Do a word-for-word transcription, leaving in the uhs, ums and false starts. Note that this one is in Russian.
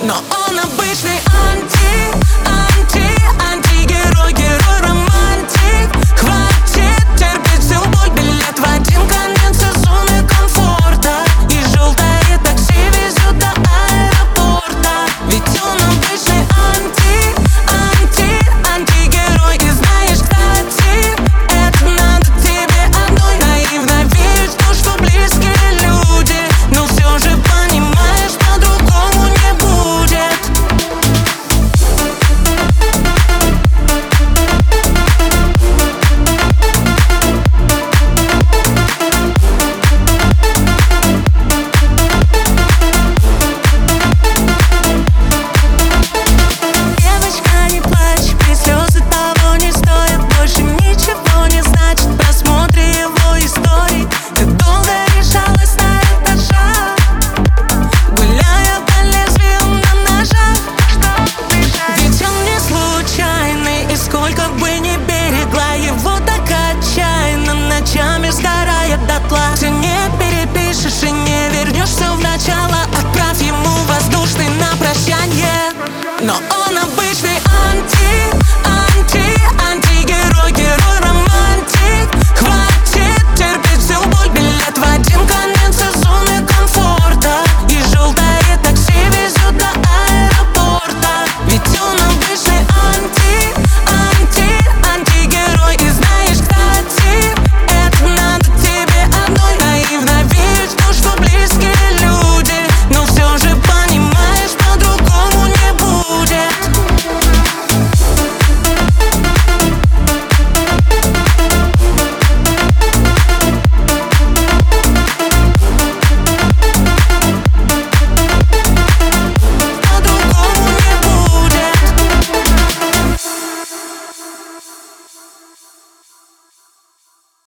Но он обычный анти, анти, антигерой, герой, романтик. Хватит терпеть всю боль, билет в один конец из зоны комфорта. И желтое такси везет до аэропорта. Ведь он обычный анти, анти, антигерой. И знаешь, кстати, это надо тебе одной. Наивно верить в то, что близкие люди, но все же понимаешь, по-другому не будет. Девочка, не плачь, ведь слезы того не стоят. Больше ничего не значит просмотр его историй. Ты долго решалась на этот шаг, гуляя по лезвию на ножах. Ведь он не случайный, и сколько бы ни берегла его так отчаянно, ночами сгорает дотла. Ты не перепишешь и не вернешь все в начало. Отправь ему воздушный на прощание. Но